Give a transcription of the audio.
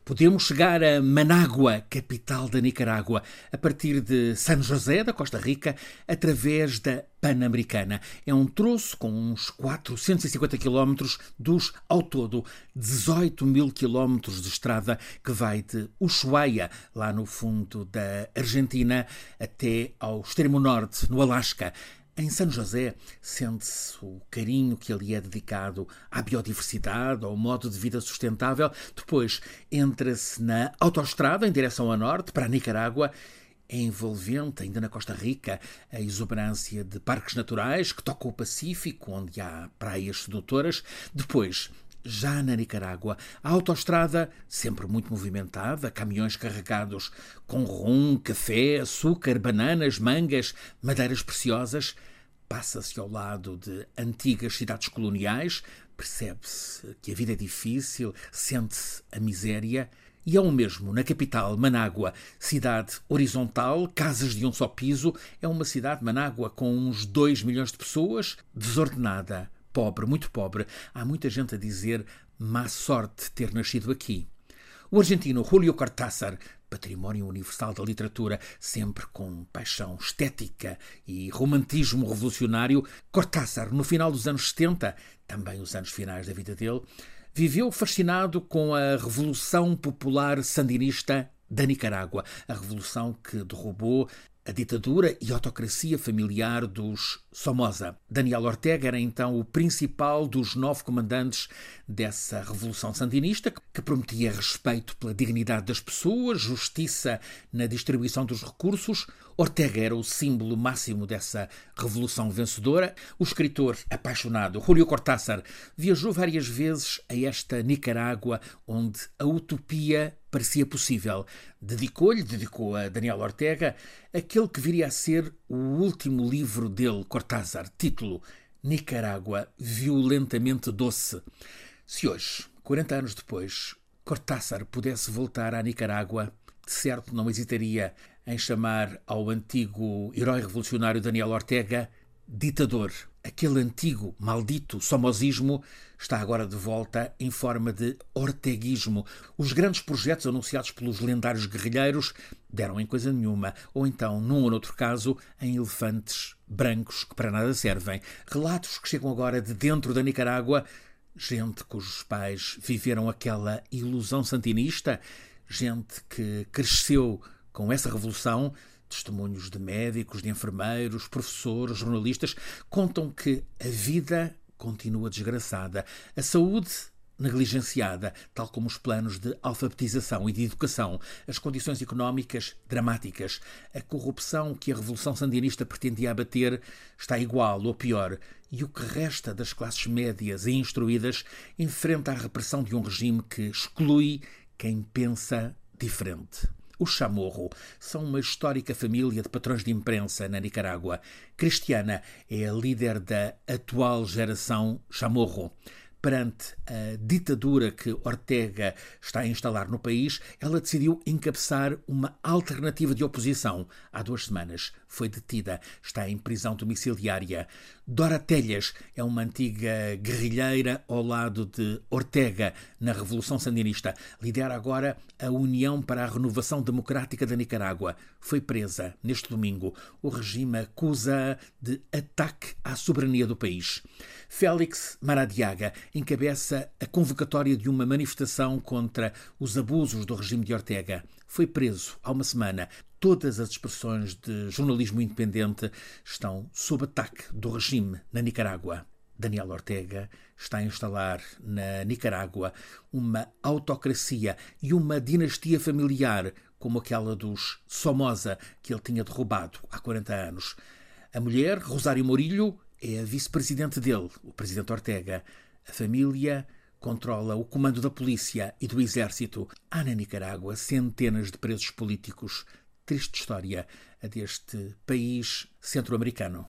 Podemos chegar a Manágua, capital da Nicarágua, a partir de San José, da Costa Rica, através da Pan-Americana. É um troço com uns 450 quilómetros dos, ao todo, 18 mil quilómetros de estrada que vai de Ushuaia, lá no fundo da Argentina, até ao extremo norte, no Alasca. Em San José sente-se o carinho que ali é dedicado à biodiversidade, ao modo de vida sustentável. Depois entra-se na autoestrada em direção a norte, para a Nicarágua. É envolvente, ainda na Costa Rica, a exuberância de parques naturais que tocam o Pacífico, onde há praias sedutoras. Depois, já na Nicarágua, a autoestrada, sempre muito movimentada, caminhões carregados com rum, café, açúcar, bananas, mangas, madeiras preciosas. Passa-se ao lado de antigas cidades coloniais, percebe-se que a vida é difícil, sente-se a miséria. E é o mesmo na capital, Manágua, cidade horizontal, casas de um só piso. É uma cidade, Manágua, com uns 2 milhões de pessoas, desordenada, pobre, muito pobre. Há muita gente a dizer má sorte ter nascido aqui. O argentino Julio Cortázar, património universal da literatura, sempre com paixão estética e romantismo revolucionário, Cortázar, no final dos anos 70, também os anos finais da vida dele, viveu fascinado com a Revolução Popular Sandinista da Nicarágua, a revolução que derrubou a ditadura e autocracia familiar dos Somoza. Daniel Ortega era então o principal dos 9 comandantes dessa revolução sandinista, que prometia respeito pela dignidade das pessoas, justiça na distribuição dos recursos. Ortega era o símbolo máximo dessa revolução vencedora. O escritor apaixonado Julio Cortázar viajou várias vezes a esta Nicarágua, onde a utopia parecia possível. Dedicou a Daniel Ortega aquele que viria a ser o último livro dele, Cortázar, título Nicarágua violentamente doce. Se hoje, 40 anos depois, Cortázar pudesse voltar à Nicarágua, de certo não hesitaria em chamar ao antigo herói revolucionário Daniel Ortega ditador. Aquele antigo, maldito somozismo está agora de volta em forma de orteguismo. Os grandes projetos anunciados pelos lendários guerrilheiros deram em coisa nenhuma, ou então, num ou noutro caso, em elefantes brancos que para nada servem. Relatos que chegam agora de dentro da Nicarágua, gente cujos pais viveram aquela ilusão santinista, gente que cresceu com essa revolução. Testemunhos de médicos, de enfermeiros, professores, jornalistas contam que a vida continua desgraçada, a saúde negligenciada, tal como os planos de alfabetização e de educação, as condições económicas dramáticas. A corrupção que a Revolução Sandinista pretendia abater está igual ou pior, e o que resta das classes médias e instruídas enfrenta a repressão de um regime que exclui quem pensa diferente. Os Chamorro são uma histórica família de patrões de imprensa na Nicarágua. Cristiana é a líder da atual geração Chamorro. Perante a ditadura que Ortega está a instalar no país, ela decidiu encabeçar uma alternativa de oposição. Há 2 semanas foi detida, está em prisão domiciliária. Dora Telhas é uma antiga guerrilheira ao lado de Ortega na Revolução Sandinista. Lidera agora a União para a Renovação Democrática da Nicarágua. Foi presa neste domingo. O regime acusa de ataque à soberania do país. Félix Maradiaga encabeça a convocatória de uma manifestação contra os abusos do regime de Ortega. Foi preso há uma semana. Todas as expressões de jornalismo independente estão sob ataque do regime na Nicarágua. Daniel Ortega está a instalar na Nicarágua uma autocracia e uma dinastia familiar como aquela dos Somoza que ele tinha derrubado há 40 anos. A mulher, Rosário Mourilho, é a vice-presidente dele, o presidente Ortega. A família controla o comando da polícia e do exército. Há na Nicarágua centenas de presos políticos. Triste história a deste país centro-americano.